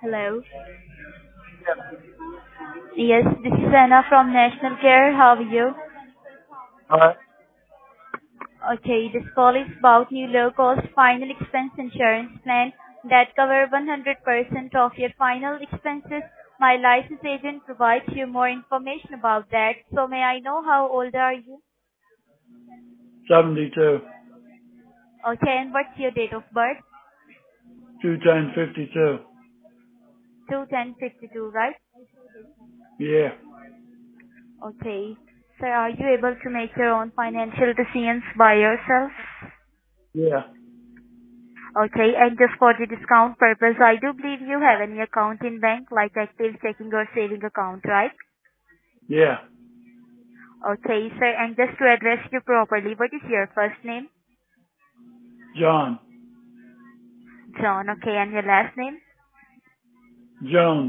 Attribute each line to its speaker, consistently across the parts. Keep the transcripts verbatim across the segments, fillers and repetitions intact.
Speaker 1: Hello.
Speaker 2: Yeah.
Speaker 1: Yes, this is Anna from National Care. How are you?
Speaker 2: All right.
Speaker 1: Okay, this call is about new low-cost final expense insurance plan that cover one hundred percent of your final expenses. My licensed agent provides you more information about that. So may I know how old are you?
Speaker 2: seventy-two.
Speaker 1: Okay, and what's your date of birth?
Speaker 2: two ten fifty-two.
Speaker 1: two ten fifty-two, right?
Speaker 2: Yeah.
Speaker 1: Okay. Sir, are you able to make your own financial decisions by yourself?
Speaker 2: Yeah.
Speaker 1: Okay, and just for the discount purpose, I do believe you have any account in bank, like active checking or saving account, right?
Speaker 2: Yeah.
Speaker 1: Okay, sir, and just to address you properly, what is your first name?
Speaker 2: John.
Speaker 1: John, okay, and your last name?
Speaker 2: Jones.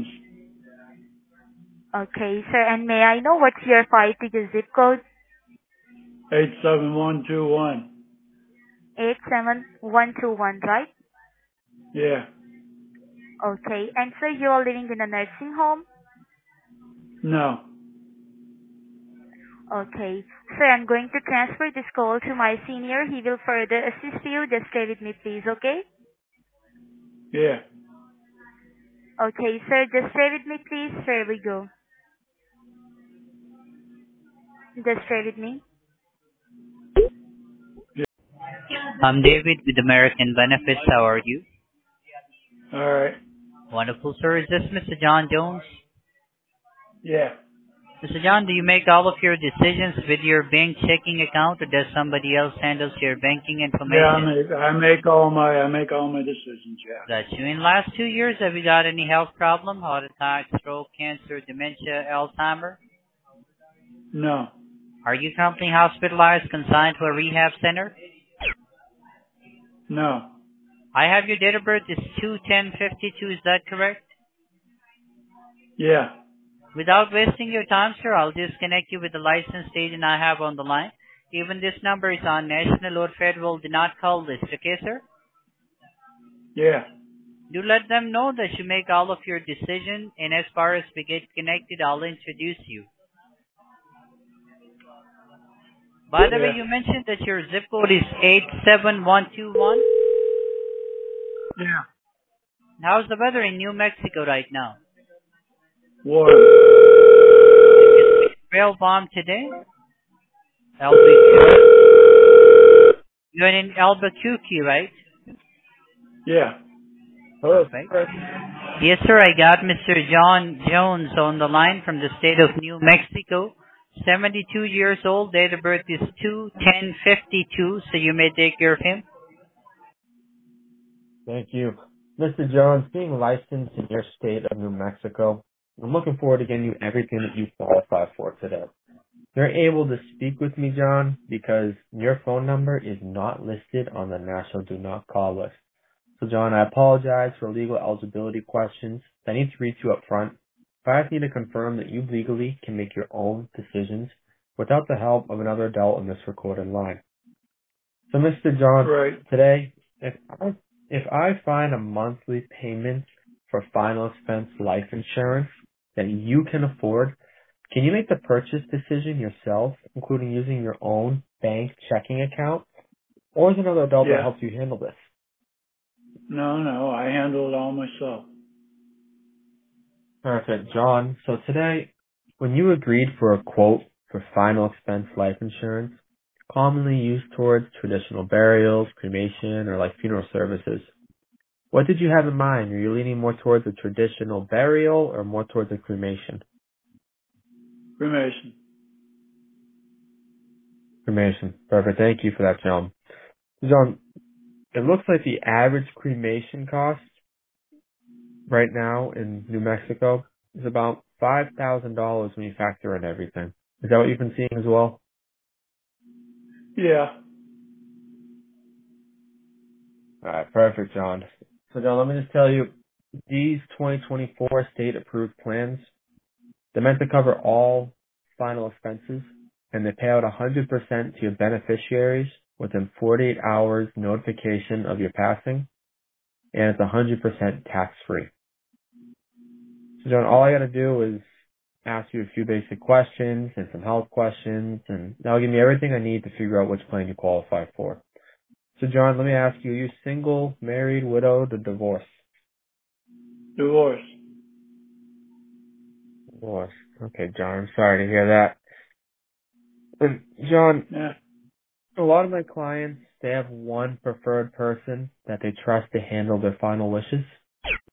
Speaker 1: Okay, sir, and may I know what's your five-digit zip code?
Speaker 2: eight seven one two one.
Speaker 1: eight seven one two one, right?
Speaker 2: Yeah.
Speaker 1: Okay, and sir, you are living in a nursing home?
Speaker 2: No.
Speaker 1: Okay. Sir, I'm going to transfer this call to my senior. He will further assist you. Just stay with me, please, okay?
Speaker 2: Yeah.
Speaker 1: Okay, sir, just stay with me, please. Here we go. Just stay with me.
Speaker 2: Yeah.
Speaker 3: I'm David with American Benefits. How are you?
Speaker 2: All right.
Speaker 3: Wonderful, sir. Is this Mister John Jones?
Speaker 2: Yeah.
Speaker 3: Mister John, do you make all of your decisions with your bank checking account, or does somebody else handles your banking
Speaker 2: Yeah. I
Speaker 3: information?
Speaker 2: make I make all my I make all my decisions. Yeah.
Speaker 3: That you. In the last two years, have you got any health problem, heart attack, stroke, cancer, dementia, Alzheimer?
Speaker 2: No.
Speaker 3: Are you currently hospitalized, consigned to a rehab center?
Speaker 2: No.
Speaker 3: I have your date of birth is two ten fifty-two. Is that correct?
Speaker 2: Yeah.
Speaker 3: Without wasting your time, sir, I'll disconnect you with the licensed agent I have on the line. Even this number is on national or federal do not call list, okay, sir?
Speaker 2: Yeah.
Speaker 3: Do let them know that you make all of your decision, and as far as we get connected, I'll introduce you. By the way,
Speaker 2: Yeah.
Speaker 3: you mentioned that your zip code is eight seven one two one.
Speaker 2: Yeah.
Speaker 3: How's the weather in New Mexico right now?
Speaker 2: Warm.
Speaker 3: It's real warm today. Albuquerque. You're in Albuquerque, right?
Speaker 2: Yeah. Hello.
Speaker 3: Perfect. Yes, sir. I got Mister John Jones on the line from the state of New Mexico. seventy-two years old. Date of birth is two ten fifty-two. So you may take care of him.
Speaker 4: Thank you. Mister Jones, being licensed in your state of New Mexico, I'm looking forward to getting you everything that you qualify for today. You're able to speak with me, John, because your phone number is not listed on the National Do Not Call list. So, John, I apologize for legal eligibility questions. I need to read you up front. But I just need to confirm that you legally can make your own decisions without the help of another adult in this recorded line. So, Mister John,
Speaker 2: Right.
Speaker 4: today, if I, if I find a monthly payment for final expense life insurance that you can afford, can you make the purchase decision yourself, including using your own bank checking account? Or is another adult that
Speaker 2: Yeah.
Speaker 4: helps you handle this?
Speaker 2: No. No. I handle it all myself.
Speaker 4: Perfect, John. So today, when you agreed for a quote for final expense life insurance, commonly used towards traditional burials, cremation, or like funeral services, what did you have in mind? Are you leaning more towards a traditional burial or more towards a cremation?
Speaker 2: Cremation.
Speaker 4: Cremation. Perfect. Thank you for that, John. John, it looks like the average cremation cost right now in New Mexico is about five thousand dollars when you factor in everything. Is that what you've been seeing as well?
Speaker 2: Yeah.
Speaker 4: All right, perfect, John. So, John, let me just tell you, these twenty twenty-four state-approved plans, they're meant to cover all final expenses, and they pay out one hundred percent to your beneficiaries within forty-eight hours notification of your passing, and it's one hundred percent tax-free. So John, all I got to do is ask you a few basic questions and some health questions, and that'll give me everything I need to figure out which plan you qualify for. So John, let me ask you, are you single, married, widowed, or divorced?
Speaker 2: Divorce.
Speaker 4: Divorced. Okay, John, I'm sorry to hear that. And John,
Speaker 2: Yeah.
Speaker 4: a lot of my clients, they have one preferred person that they trust to handle their final wishes.